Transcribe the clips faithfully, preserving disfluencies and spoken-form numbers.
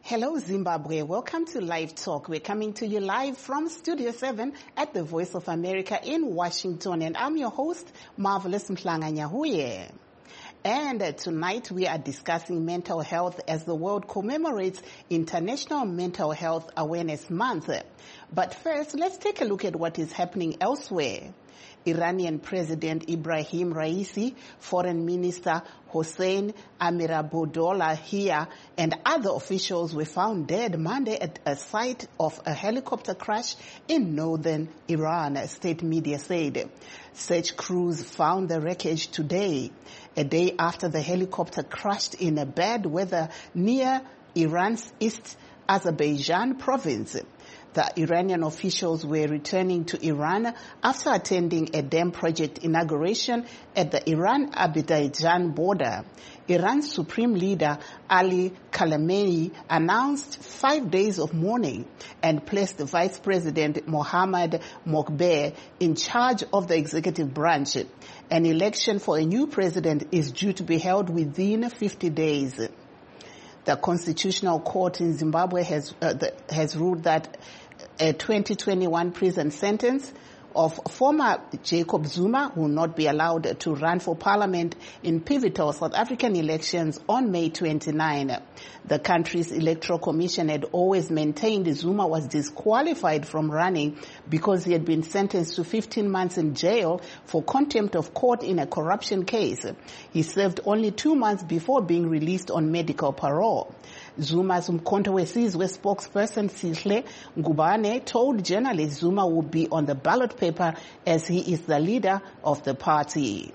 Hello, Zimbabwe. Welcome to Live Talk. We're coming to you live from Studio seven at the Voice of America in Washington. And I'm your host, Marvelous Mhlanga Nyahuye. And uh, tonight we are discussing mental health as the world commemorates International Mental Health Awareness Month. But first, let's take a look at what is happening elsewhere. Iranian President Ibrahim Raisi, Foreign Minister Hossein Amirabdollahian, and other officials were found dead Monday at a site of a helicopter crash in northern Iran, state media said. Search crews found the wreckage today, a day after the helicopter crashed in a bad weather near Iran's East Azerbaijan province. The Iranian officials were returning to Iran after attending a dam project inauguration at the Iran-Azerbaijan border. Iran's supreme leader, Ali Khamenei, announced five days of mourning and placed Vice President Mohammad Mokbeh in charge of the executive branch. An election for a new president is due to be held within fifty days. The Constitutional Court in Zimbabwe has uh, the, has ruled that a twenty twenty-one prison sentence of former Jacob Zuma will not be allowed to run for parliament in pivotal South African elections on May twenty-ninth. The country's electoral commission had always maintained Zuma was disqualified from running because he had been sentenced to fifteen months in jail for contempt of court in a corruption case. He served only two months before being released on medical parole. Zuma's Umkhonto weSizwe spokesperson Sihle Ngubane told journalists Zuma would be on the ballot paper as he is the leader of the party.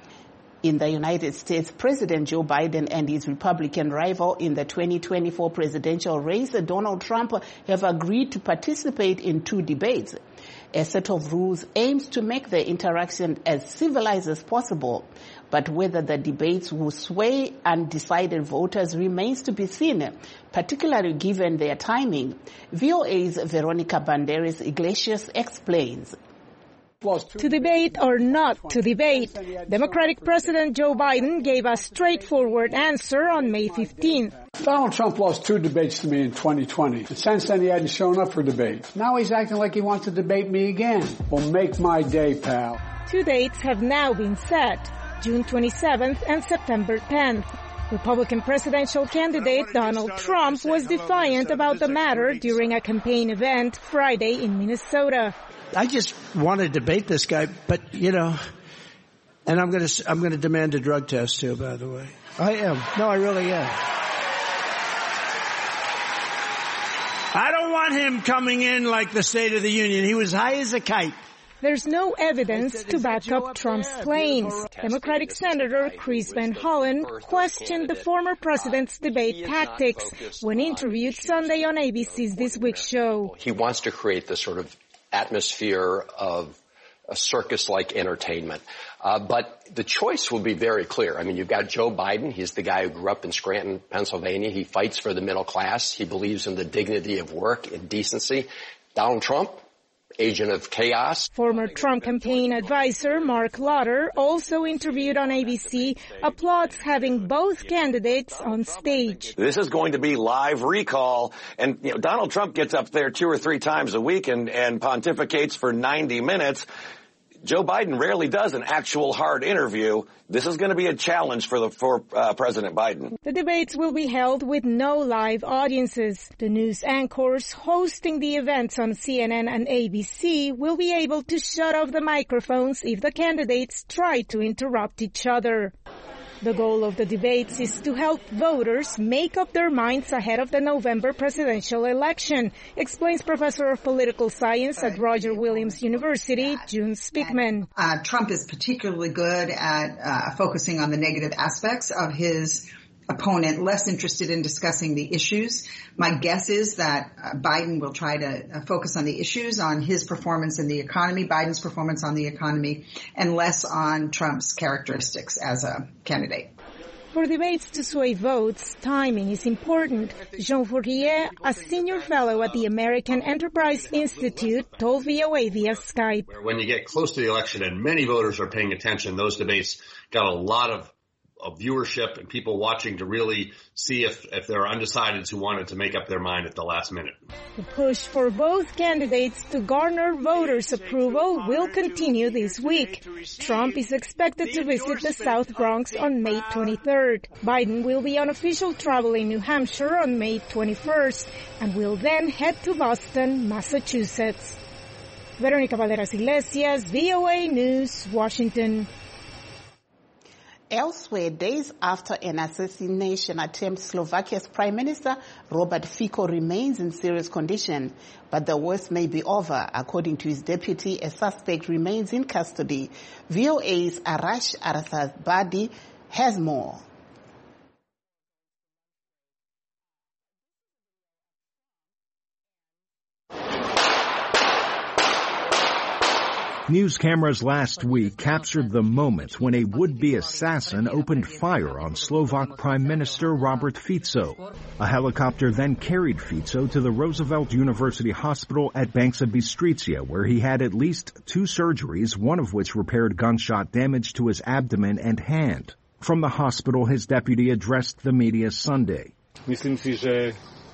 In the United States, President Joe Biden and his Republican rival in the twenty twenty-four presidential race, Donald Trump, have agreed to participate in two debates. A set of rules aims to make the interaction as civilized as possible. But whether the debates will sway undecided voters remains to be seen, particularly given their timing. V O A's Veronica Banderas Iglesias explains. To debate or not to debate, Democratic President Joe Biden gave a straightforward answer on May fifteenth. Donald Trump lost two debates to me in twenty twenty. And since then, he hadn't shown up for debate. Now he's acting like he wants to debate me again. Well, make my day, pal. Two dates have now been set, June twenty-seventh and September tenth. Republican presidential candidate Donald Trump was defiant about the matter during a campaign event Friday in Minnesota. I just want to debate this guy, but, you know, and I'm going to I'm going to demand a drug test, too, by the way. I am. No, I really am. I don't want him coming in like the State of the Union. He was high as a kite. There's no evidence to back up Trump's claims. Democratic Senator Chris Van Hollen questioned the former president's debate tactics when interviewed Sunday on A B C's This Week show. He wants to create this sort of atmosphere of a circus-like entertainment. Uh, but the choice will be very clear. I mean, you've got Joe Biden. He's the guy who grew up in Scranton, Pennsylvania. He fights for the middle class. He believes in the dignity of work and decency. Donald Trump, agent of chaos. Former Trump campaign advisor Mark Lauder, also interviewed on A B C, applauds having both candidates on stage. This is going to be live recall, and you know, Donald Trump gets up there two or three times a week and, and pontificates for ninety minutes. Joe Biden rarely does an actual hard interview. This is going to be a challenge for the for uh, President Biden. The debates will be held with no live audiences. The news anchors hosting the events on C N N and A B C will be able to shut off the microphones if the candidates try to interrupt each other. The goal of the debates is to help voters make up their minds ahead of the November presidential election, explains Professor of Political Science at Roger Williams University, June Spickman. Uh, Trump is particularly good at uh, focusing on the negative aspects of his opponent, less interested in discussing the issues. My guess is that uh, Biden will try to uh, focus on the issues, on his performance in the economy, Biden's performance on the economy, and less on Trump's characteristics as a candidate. For debates to sway votes, timing is important. Jean Fourier, a senior fellow at the American Enterprise Institute, told V O A via Skype. When you get close to the election and many voters are paying attention, those debates got a lot of of viewership and people watching to really see if, if there are undecideds who wanted to make up their mind at the last minute. The push for both candidates to garner voters' approval will continue this week. Trump is expected to visit the South Bronx on May twenty-third. Biden will be on official travel in New Hampshire on May twenty-first and will then head to Boston, Massachusetts. Veronica Valderas Iglesias, V O A News, Washington. Elsewhere, days after an assassination attempt, Slovakia's Prime Minister Robert Fico remains in serious condition, but the worst may be over. According to his deputy, a suspect remains in custody. V O A's Arash Arasabadi has more. News cameras last week captured the moment when a would-be assassin opened fire on Slovak Prime Minister Robert Fico. A helicopter then carried Fico to the Roosevelt University Hospital at Banca Bystrica, where he had at least two surgeries, one of which repaired gunshot damage to his abdomen and hand. From the hospital, his deputy addressed the media Sunday. Myslím si, že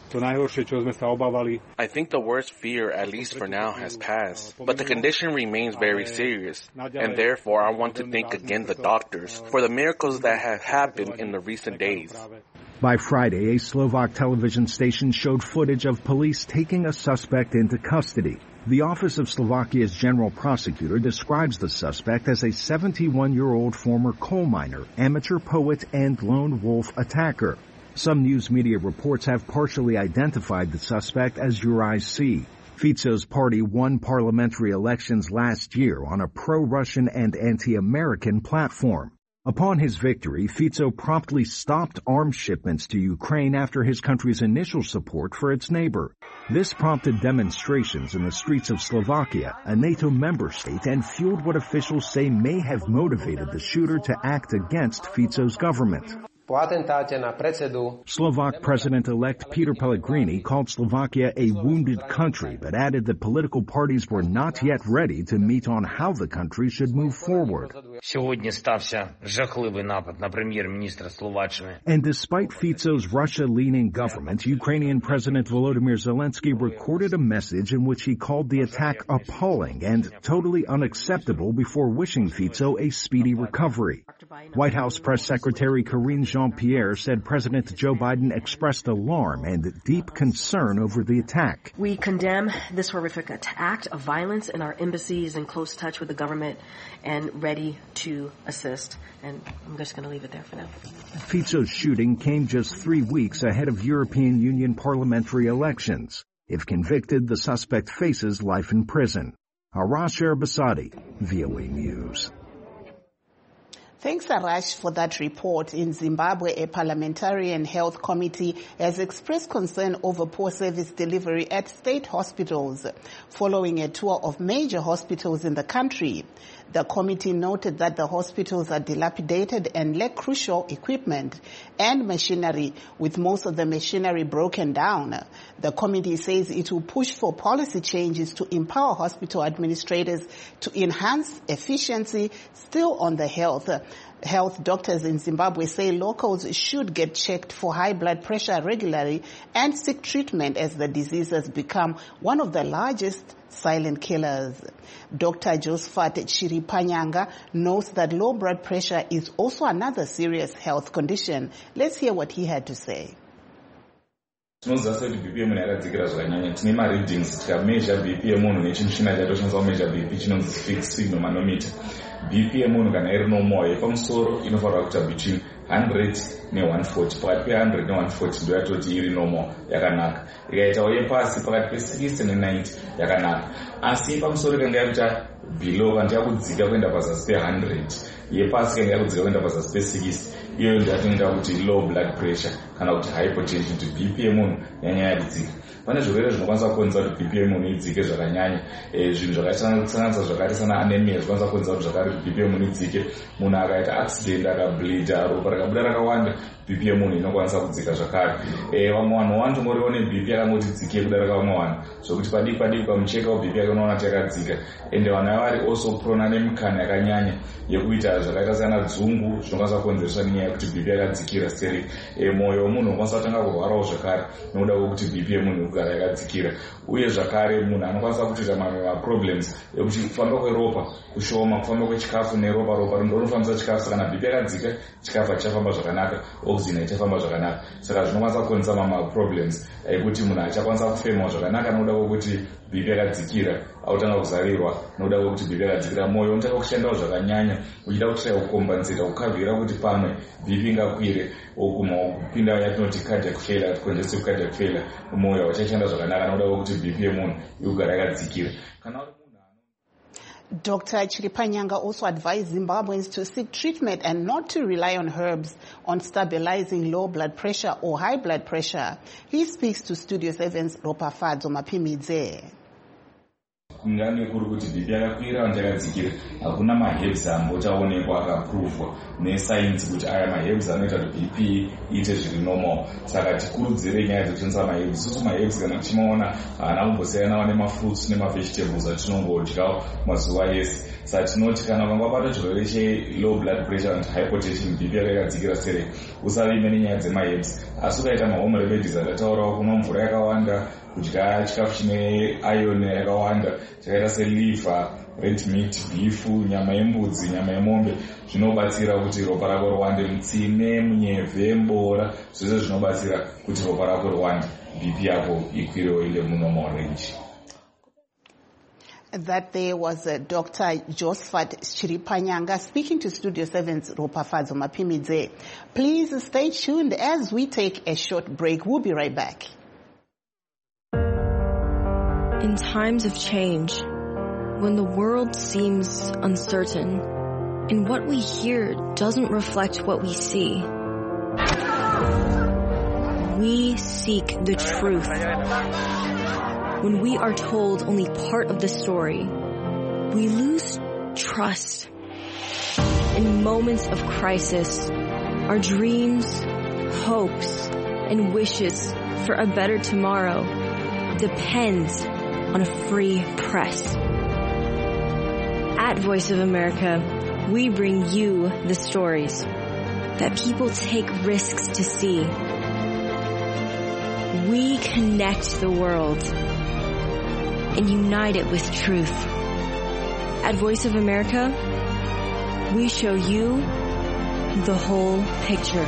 I think the worst fear, at least for now, has passed, but the condition remains very serious, and therefore I want to thank again the doctors for the miracles that have happened in the recent days. By Friday, a Slovak television station showed footage of police taking a suspect into custody. The Office of Slovakia's General Prosecutor describes the suspect as a seventy-one-year-old former coal miner, amateur poet, and lone wolf attacker. Some news media reports have partially identified the suspect as Juraj C. Fico's party won parliamentary elections last year on a pro-Russian and anti-American platform. Upon his victory, Fico promptly stopped arms shipments to Ukraine after his country's initial support for its neighbor. This prompted demonstrations in the streets of Slovakia, a NATO member state, and fueled what officials say may have motivated the shooter to act against Fico's government. Slovak President-elect Peter Pellegrini called Slovakia a wounded country, but added that political parties were not yet ready to meet on how the country should move forward. And despite Fico's Russia-leaning government, Ukrainian President Volodymyr Zelensky recorded a message in which he called the attack appalling and totally unacceptable before wishing Fico a speedy recovery. White House Press Secretary Karine Jean-Pierre said President Joe Biden expressed alarm and deep concern over the attack. We condemn this horrific act of violence, and our embassy is in close touch with the government and ready to assist. And I'm just going to leave it there for now. Fico's shooting came just three weeks ahead of European Union parliamentary elections. If convicted, the suspect faces life in prison. Arash Arasabadi, V O A News. Thanks, Arash, for that report. In Zimbabwe, a parliamentarian health committee has expressed concern over poor service delivery at state hospitals following a tour of major hospitals in the country. The committee noted that the hospitals are dilapidated and lack crucial equipment and machinery, with most of the machinery broken down. The committee says it will push for policy changes to empower hospital administrators to enhance efficiency. Still on the health, health doctors in Zimbabwe say locals should get checked for high blood pressure regularly and seek treatment as the disease has become one of the largest silent killers. Doctor Josephat Chiripanyanga knows that low blood pressure is also another serious health condition. Let's hear what he had to say. Tinoziva kuti B P yemunhu yakadzikira zvakanyanya. Tine mareadings tikameasure B P yemunhu nechimushina chatoshandisa kumeasure B P chinonzi fixed signal manometer. B P yemunhu kana iri normal yepamusoro inofanira kuita between one hundred ne one forty. Pakati pe one hundred ne one forty ndo yatoti iri normal yakanaka. Ikaitawo yepasi pakati pe sixty ne ninety yakanaka. Asi yepamusoro ikanga yakuita below vantu yakudzika kuenda pazasi pe one hundred. Yepasi ikanga yakudzika kuenda pazasi pe sixty. Iyo ndio yatinoita kuti low blood pressure kana kuti hypertension, kuti B P yemunhu yanyanya yakudzika. pane zvirwere zvinokwanisa kukonzera kuti B P yemunhu idzike zvakanyanya. Zvinhu zvakasanganisa zvakaita sana anemia zvinokwanisa kukonzera kuti zvakare B P yemunhu idzike. Munhu akaita accident akableeda ropa rakabuda rakawanda B P yemunhu inokwanisa kudzika zvakare. Vamwe vanhu vanotongoriwo ne B P yakangoti dzike kudarika vamwe vanhu zvokuti padiki padiki pamucheka wa B P yake unoona kuti yakadzika. Ende vanhu ava vari also prone nemikana yakanyanya yekuita zvakaita sana dzungu zvinokwanisa kukonzereswa nenyaya yekuti B P yakadzikira seri. Mwoyo wemunhu unokwanisa kutanga kurwarawo zvakare nokuda kwekuti B P yemunhu kugara yakadzikira. Uye zvakare munhu anokwanisa kutoita mamwe maproblems ekuti kufamba kweropa kushoma, kufamba kwechikafu neropa ropa rinofambisa chikafu. Kana B P yakadzika chikafu hachichafamba zvakanaka, oxygen haichafamba zvakanaka. Saka zvinokwanisa kukonzera mamwe problems ekuti munhu achakwanisa kufema zvakanaka nokuda kwekuti B P yakadzikira, autanga kuzarirwa nokuda kwekuti B P yakadzikira. Mwoyo unotanga kushandawo zvakanyanya uchida kutraya kukombanzira kukavhira kuti pamwe B P ingakwire oguma kupinda yatinoti cardiac failure, congestive cardiac failure. Mwoyo hauchashanda zvakanaka nokuda kwekuti B P yemunhu irikugara yakadzikira. Doctor Chiripanyanga also advised Zimbabweans to seek treatment and not to rely on herbs on stabilizing low blood pressure or high blood pressure. He speaks to Studio seven's Ropafadzo Mapimidze. Ngani kuri kuti B P yakakwira vanhu yakadzikira, hakuna maherbs ambochaonekwa akaprovwa nescience kuti aya maherbs anoita kuti B P iite zviri normal. Saka tikurudzire nyaya dzekushandisa maherbs. Isusu maherbs kana tichimaona haana kumbosiyanawo nemafruits nemavegetables atinongodyawo mazuva ese. Saka tinoti kana ukanga wabata chirwere chelow blood pressure and hypertension, B P yakadzikira sere, usavime nenyaya dzemaherbs. Asi ukaita mahome remedies akataurawo, kumwa mvura yakawanda, kudya chikafu chine iron yakawanda chakaita seliver, red meat, beef, nyama yembudzi, nyama yemombe, zvinobatsira kuti ropa rako riwande. Mutsine, munyevhe, mbora, zvose zvinobatsira kuti ropa rako riwande, B P yako ikwirewo ile munormal range. That there was uh, Doctor Josephat Chiripanyanga speaking to Studio seven's Ropafadzo Mapimidze. Please stay tuned as we take a short break. We'll be right back. In times of change, when the world seems uncertain and what we hear doesn't reflect what we see, we seek the truth. When we are told only part of the story, we lose trust. In moments of crisis, our dreams, hopes, and wishes for a better tomorrow depends on a free press. At Voice of America, we bring you the stories that people take risks to see. We connect the world and unite it with truth. At Voice of America, we show you the whole picture.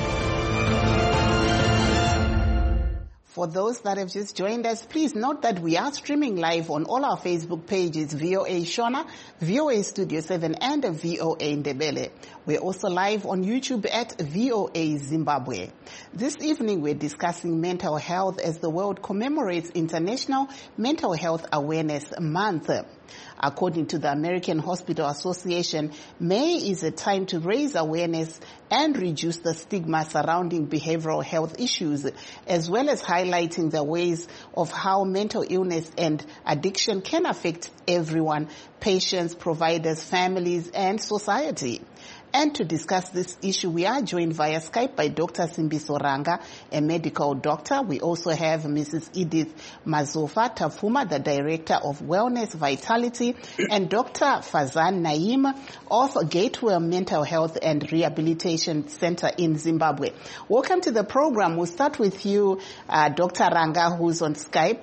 For those that have just joined us, please note that we are streaming live on all our Facebook pages, V O A Shona, V O A Studio seven, and V O A Ndebele. We're also live on YouTube at V O A Zimbabwe. This evening we're discussing mental health as the world commemorates International Mental Health Awareness Month. According to the American Hospital Association, May is a time to raise awareness and reduce the stigma surrounding behavioral health issues, as well as highlighting the ways of how mental illness and addiction can affect everyone, patients, providers, families, and society. And to discuss this issue, we are joined via Skype by Doctor Simbiso Ranga, a medical doctor. We also have Missus Edith Mazofa Tafuma, the Director of Wellness Vitality, and Doctor Fazan Naim of Gateway Mental Health and Rehabilitation Center in Zimbabwe. Welcome to the program. We'll start with you, uh, Doctor Ranga, who's on Skype.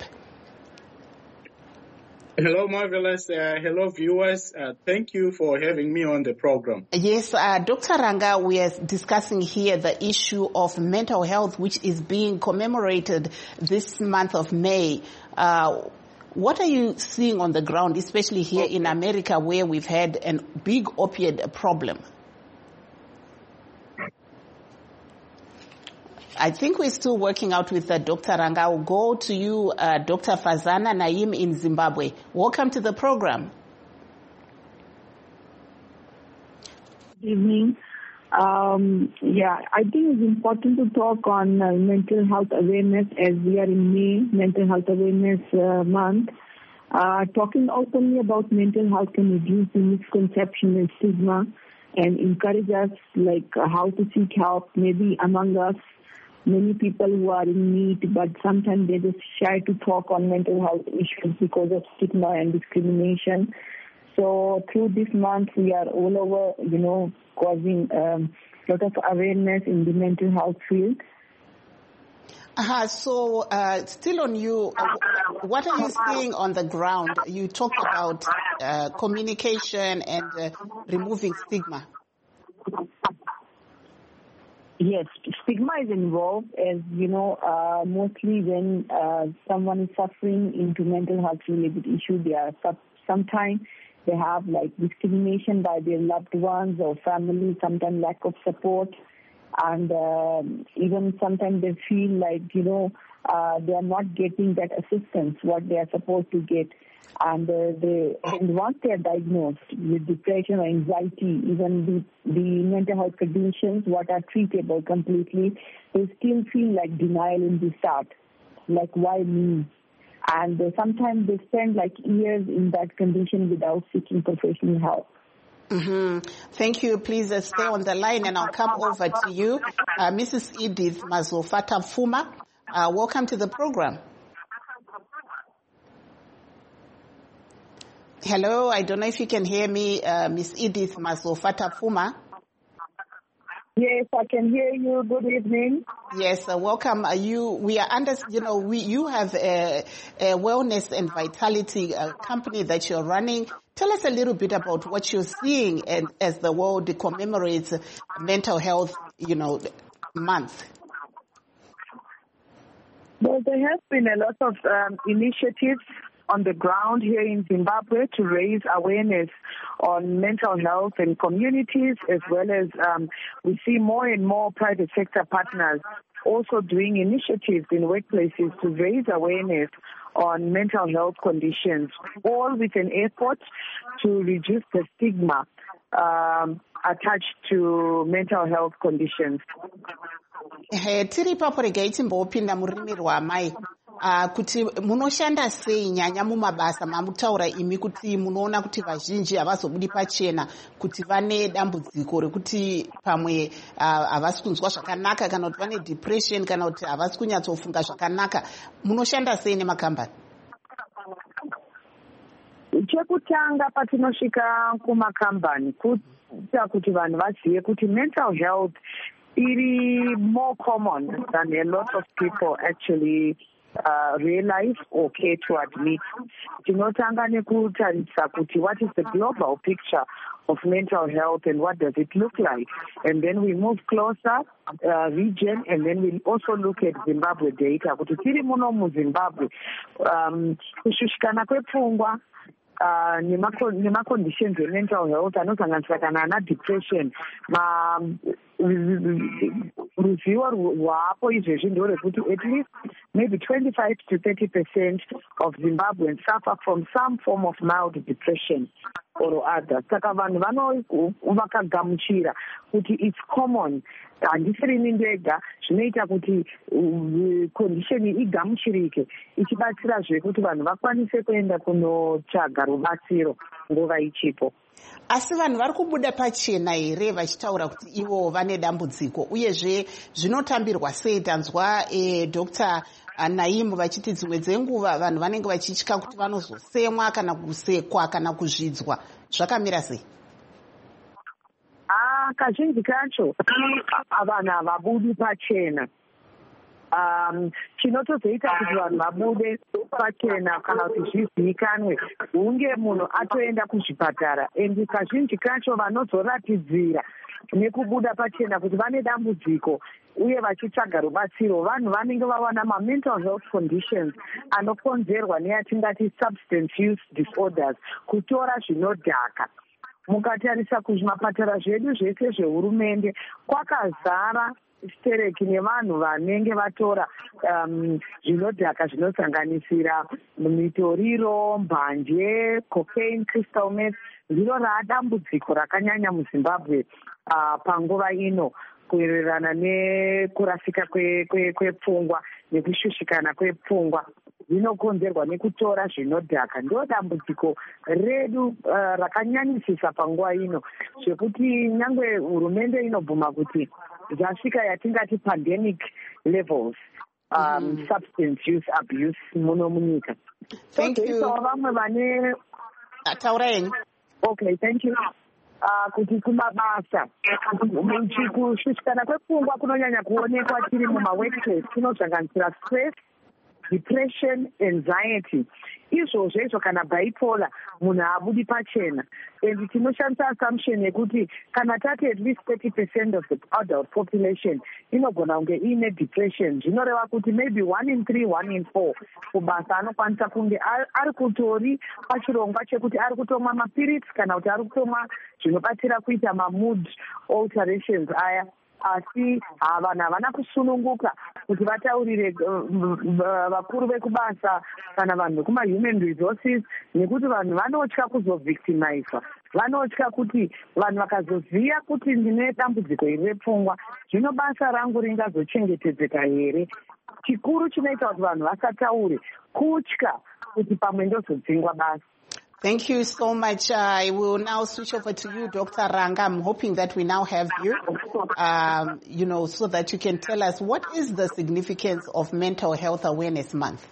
Hello, Marvelous. Uh, hello, viewers. Uh, thank you for having me on the program. Yes, uh, Doctor Ranga, we are discussing here the issue of mental health, which is being commemorated this month of May. Uh, what are you seeing on the ground, especially here okay. in America, where we've had a big opioid problem? I think we're still working out with uh, Doctor Ranga. I'll go to you, uh, Doctor Fazana Naim in Zimbabwe. Welcome to the program. Good evening. Um, yeah, I think it's important to talk on uh, mental health awareness as we are in May, Mental Health Awareness uh, Month. Uh, talking openly about mental health can reduce the misconception and stigma and encourage us like uh, how to seek help. Maybe among us, many people who are in need, but sometimes they're just shy to talk on mental health issues because of stigma and discrimination. So through this month, we are all over, you know, causing a um, lot of awareness in the mental health field. Uh-huh. So uh, still on you, uh, what are you seeing on the ground? You talked about uh, communication and uh, removing stigma. Yes, stigma is involved as, you know, uh, mostly when uh, someone is suffering into mental health related issue, they are sometimes they have like discrimination by their loved ones or family, sometimes lack of support, and uh, even sometimes they feel like, you know, uh, they are not getting that assistance what they are supposed to get. And uh, they, and once they are diagnosed with depression or anxiety, even the, the mental health conditions, what are treatable completely, they still feel like denial in the start, like why me? And uh, sometimes they spend like years in that condition without seeking professional help. Mm-hmm. Thank you. Please uh, stay on the line and I'll come over to you. Uh, Missus Edith Mazofata Fuma, uh, welcome to the program. Hello, I don't know if you can hear me, uh, Miss Edith Mazofata Fuma. Yes, I can hear you. Good evening. Yes, uh, welcome. Are you, we are under, you know, we, you have a, a wellness and vitality uh, company that you're running. Tell us a little bit about what you're seeing and, as the world commemorates mental health, you know, month. Well, there has been a lot of um, initiatives on the ground here in Zimbabwe to raise awareness on mental health in communities, as well as um, we see more and more private sector partners also doing initiatives in workplaces to raise awareness on mental health conditions, all with an effort to reduce the stigma um, attached to mental health conditions. Tiri papo regai timbopinda murimi rwamai. Uh, kuti munoshanda sei nyanya mumabasa mamutaura imi kuti munoona kuti vazhinji havazobudi pachena kuti vane dambudziko rekuti pamwe havasi uh, kunzwa zvakanaka kana kuti vane depression kana kuti havasi kunyatsofunga zvakanaka. Munoshanda sei nemakambani? Chekutanga patinosvika kumakambani kuita kuti vanhu vazive kuti mental health iri more common than a lot of people actually Uh, realize or care to admit. Tinotanga nekutarisa kuti what is the global picture of mental health and what does it look like, and then we move closer uh, region, and then we also look at Zimbabwe data kuti tiri muno muZimbabwe um, kushushikana kwepfungwa Uh, nema-conditions e-mental health anosanganisira kana ana depression ma ruzivo rwapo izvezvi ndorekuti at least maybe twenty-five to thirty percent of Zimbabweans suffer from some form of mild depression or others. Saka vanhu vakagamuchira kuti it's common, handisiri ndega, zvinoita kuti condition igamuchirike ichibatsirazve kuti vanhu vakwanise kuenda kunotsvaga rubatsiro nguva ichipo. Asi vanhu vari kubuda pachena here vachitaura kuti ivo vane dambudziko, uyezve zvinotambirwa sei? Tanzwa eh, Doctor Naimu vachiti dzimwe dzenguva vanhu vanenge vachitya kuti vanozosemwa kana kusekwa kana kuzvidzwa. Zvakamira sei? Ah, kazhinji kacho vanhu havabudi pachena. Um, chinotozoita kuti vanhu vabude pachena kana kuti zvizivikanwe hunge munhu atoenda kuzvipatara, endi kazhinji kacho vanozoratidzira nekubuda pachena kuti vane dambudziko uye vachitsvaga rubatsiro vanhu vanenge vawana ma-mental health conditions anokonzerwa neyatingati substance use disorders, kutora zvinodhaka. mukatarisa kuzvimapatara zvedu zvese zvehurumende kwakazara stereki nevanhu vanenge vatora um, zvinodhaka zvinosanganisira mitoriro, mbanje, cocaine, crystal meth. Zviro raadambudziko rakanyanya muZimbabwe uh, panguva ino kuwirirana nekurasika kwepfungwa nekushushikana kwepfungwa zvinokonzerwa nekutora zvinodhaka. Ndo dambudziko redu uh, rakanyanyisisa panguva ino zvekuti nyangwe hurumende inobvuma kuti zvasvika yatingati pandemic levels um, mm. substance use abuse muno munyika. Thank you. So vamwe vane Taureni. Okay, thank you. Uh, kuti kumabasa kushushikana kwepfungwa kunonyanya kuonekwa tiri mumaworkplace kunosanganisira stress, depression, anxiety. Izvozvo izvo kana bipolar munhu haabudi pachena. And tinoshandisa assumption yekuti kana tati at least thirty percent of the adult population inogona kunge ine depression, zvinoreva kuti maybe one in three, one in four kubasa anokwanisa kunge ari kutori pachirongwa chekuti ari kutomwa mapirits kana kuti ari kutomwa zvinobatsira kuita mamood alterations aya. Asi vanhu havana kusununguka kuti vataurire vakuru vekubasa kana vanhu vekuma-human resources, nekuti vanhu vanotya kuzovictimizwa. Vanotya kuti vanhu vakazoziva kuti ndine dambudziko iri repfungwa, zvino basa rangu ringazochengetedzeka here. Chikuru chinoita kuti vanhu vasataure kutya kuti pamwe ndozodzingwa basa. Thank you so much. I will now switch over to you, Doctor Ranga. I'm hoping that we now have you, um, you know, so that you can tell us what is the significance of Mental Health Awareness Month.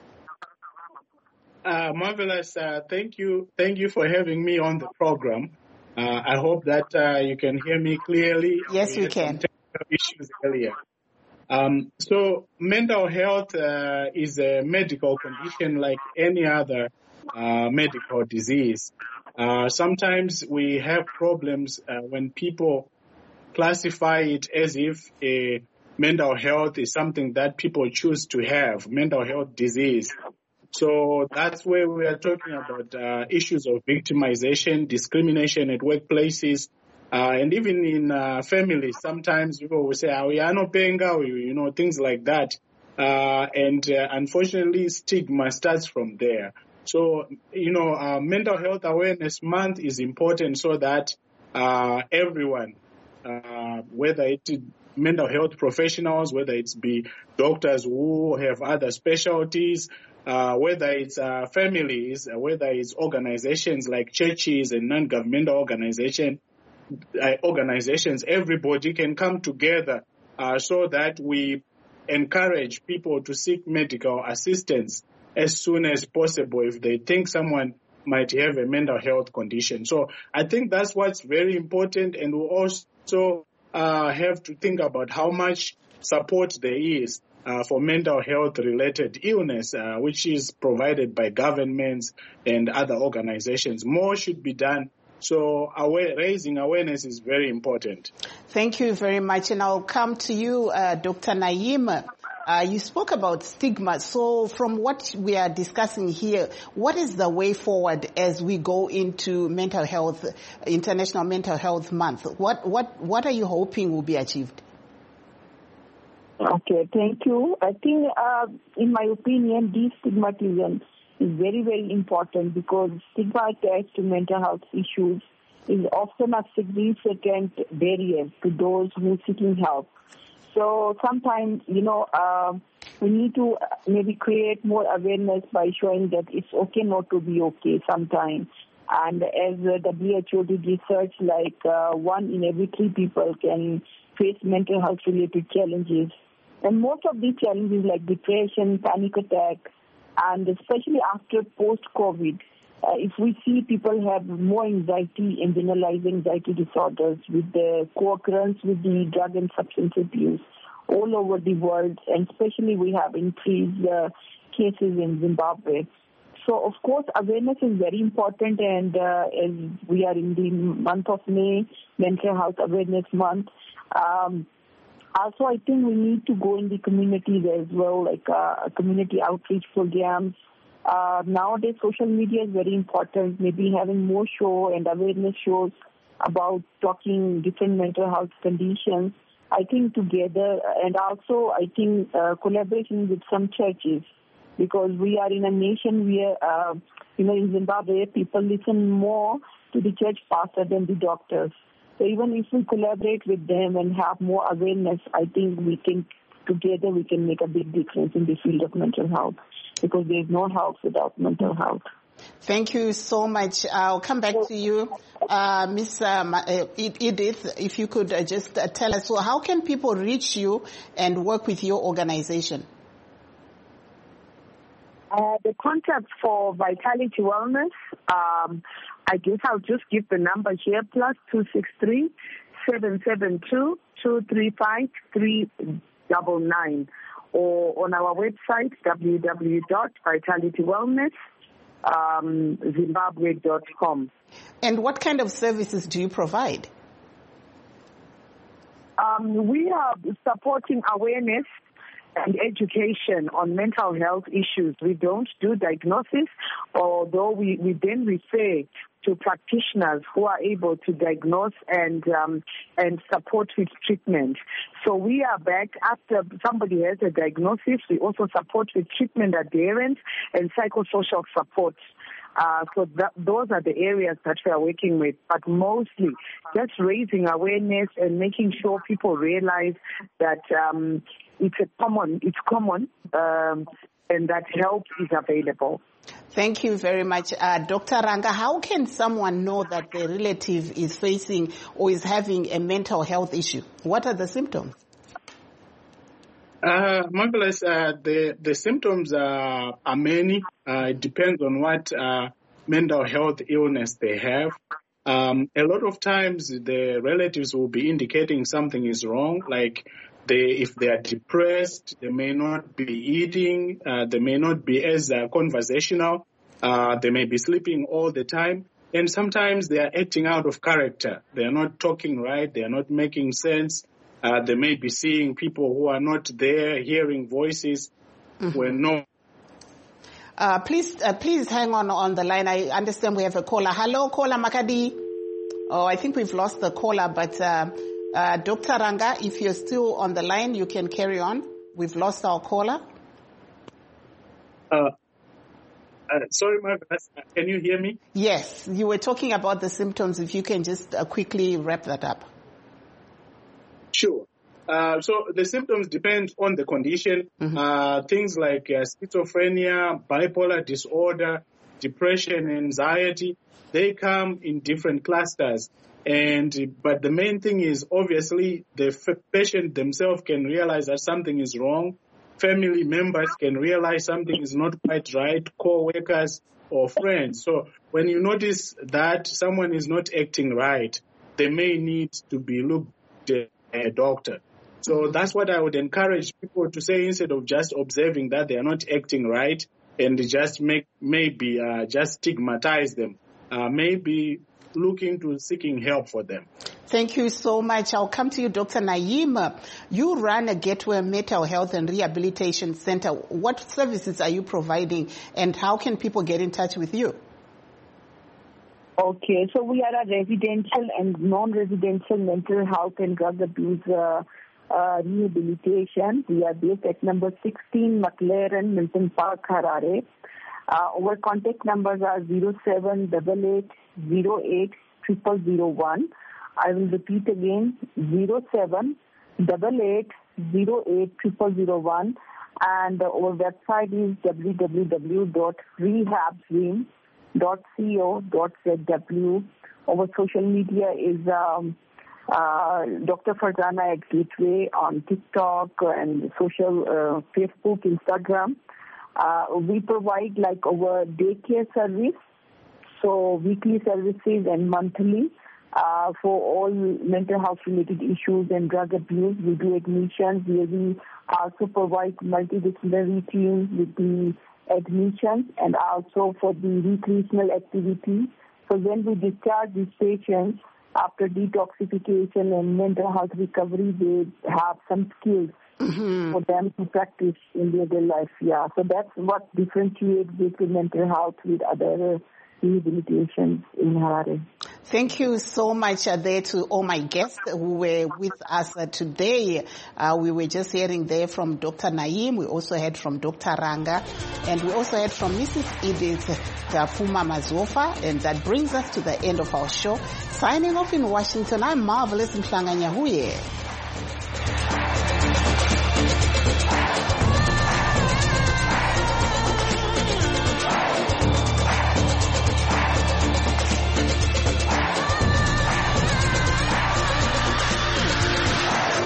Uh, marvelous. Uh, thank you. Thank you for having me on the program. Uh, I hope that uh, you can hear me clearly. Yes, we, we can. Issues earlier. Um, so mental health uh, is a medical condition like any other Uh, medical disease. Uh, sometimes we have problems uh, when people classify it as if a mental health is something that people choose to have, mental health disease. So that's where we are talking about uh, issues of victimization, discrimination at workplaces, uh, and even in uh, families. Sometimes people will say, oh, we are no penga, you know, things like that. Uh, and uh, unfortunately, stigma starts from there. So, you know, uh, Mental Health Awareness Month is important so that uh, everyone, uh, whether it's mental health professionals, whether it's be doctors who have other specialties, uh, whether it's uh, families, whether it's organizations like churches and non-governmental organization, uh, organizations, everybody can come together uh, so that we encourage people to seek medical assistance as soon as possible if they think someone might have a mental health condition. So I think that's what's very important, and we also uh, have to think about how much support there is uh, for mental health related illness, uh, which is provided by governments and other organizations. More should be done. So aware, raising awareness is very important. Thank you very much. And I'll come to you, uh, Doctor Naima. Uh, you spoke about stigma. So from what we are discussing here, what is the way forward as we go into mental health, International Mental Health Month? What, what, what are you hoping will be achieved? Okay, thank you. I think, uh, in my opinion, destigmatization is very, very important because stigma attached to mental health issues is often a significant barrier to those who are seeking help. So sometimes, you know, uh, we need to maybe create more awareness by showing that it's okay not to be okay sometimes. And as the W H O did research, like uh, one in every three people can face mental health related challenges. And most of these challenges like depression, panic attack, and especially after post-COVID, uh, if we see people have more anxiety and generalized anxiety disorders with the co-occurrence with the drug and substance abuse all over the world, and especially we have increased uh, cases in Zimbabwe. So, of course, awareness is very important, and uh, as we are in the month of May, Mental Health Awareness Month, um, also I think we need to go in the communities as well, like uh, community outreach programs. Uh, nowadays, social media is very important, maybe having more show and awareness shows about talking different mental health conditions. I think together, and also I think uh, collaboration with some churches, because we are in a nation where, uh, you know, in Zimbabwe, people listen more to the church pastor than the doctors. So even if we collaborate with them and have more awareness, I think we can, together we can make a big difference in the field of mental health, because there is no health without mental health. Thank you so much. I'll come back to you, uh, Miz Um, uh, Edith, if you could uh, just uh, tell us, so how can people reach you and work with your organization? Uh, the contact for Vitality Wellness, um, I guess I'll just give the number here, plus two six three, seven seven two, two three five, three nine nine, or on our website, w w w dot vitality wellness zimbabwe dot com. And what kind of services do you provide? Um, we are supporting awareness and education on mental health issues. We don't do diagnosis, although we, we then refer to practitioners who are able to diagnose and um, and support with treatment. So we are back after somebody has a diagnosis. We also support with treatment adherence and psychosocial support. Uh, so that, those are the areas that we are working with, but mostly just raising awareness and making sure people realize that um, it's a common, it's common, um, and that help is available. Thank you very much. Uh, Doctor Ranga, how can someone know that their relative is facing or is having a mental health issue? What are the symptoms? Uh, Marvelous, uh, the, the symptoms are, are many. Uh, it depends on what uh, mental health illness they have. Um, a lot of times the relatives will be indicating something is wrong, like they, if they are depressed, they may not be eating, uh, they may not be as uh, conversational, uh, they may be sleeping all the time, and sometimes they are acting out of character. They are not talking right, they are not making sense. Uh, they may be seeing people who are not there, hearing voices mm-hmm. when no. Uh, please, uh, please hang on on the line. I understand we have a caller. Hello, caller Makadi. Oh, I think we've lost the caller, but uh, uh, Doctor Ranga, if you're still on the line, you can carry on. We've lost our caller. Uh, uh, sorry, Mark, can you hear me? Yes, you were talking about the symptoms. If you can just uh, quickly wrap that up. Sure. Uh, so the symptoms depend on the condition. Mm-hmm. Uh, things like uh, schizophrenia, bipolar disorder, depression, anxiety, they come in different clusters. And but the main thing is obviously the f- patient themselves can realize that something is wrong. Family members can realize something is not quite right, co-workers or friends. So when you notice that someone is not acting right, they may need to be looked at a doctor. So that's what I would encourage people to say, instead of just observing that they are not acting right and just make maybe uh, just stigmatize them, uh, maybe look into seeking help for them. Thank you so much. I'll come to you, Doctor Naeem. You run a Gateway Mental Health and Rehabilitation Center. What services are you providing, and how can people get in touch with you? Okay, so we are a residential and non-residential mental health and drug abuse uh, uh, rehabilitation. We are based at number sixteen McLaren, Milton Park, Harare. Uh, our contact numbers are zero seven eight eight zero eight zero zero zero one. I will repeat again, zero seven eight eight zero eight zero zero zero one. And our website is w w w dot rehabzim dot co dot z w. Our social media is um, uh, Doctor Farzana at Gateway on TikTok and social uh, Facebook, Instagram. Uh, we provide like our daycare service, so weekly services and monthly uh, for all mental health related issues and drug abuse. We do admissions. We, we also provide multidisciplinary teams with the admissions and also for the recreational activity. So when we discharge these patients after detoxification and mental health recovery, they have some skills mm-hmm. for them to practice in their daily life. Yeah, so that's what differentiates Gateway Mental Health with other rehabilitation in Harare. Thank you so much uh, there to all my guests who were with us uh, today. Uh, we were just hearing there from Doctor Naeem. We also heard from Doctor Ranga. And we also heard from Missus Edith Tafuma Mazofa. And that brings us to the end of our show. Signing off in Washington, I'm Marvelous Mhlanga Nyahuye.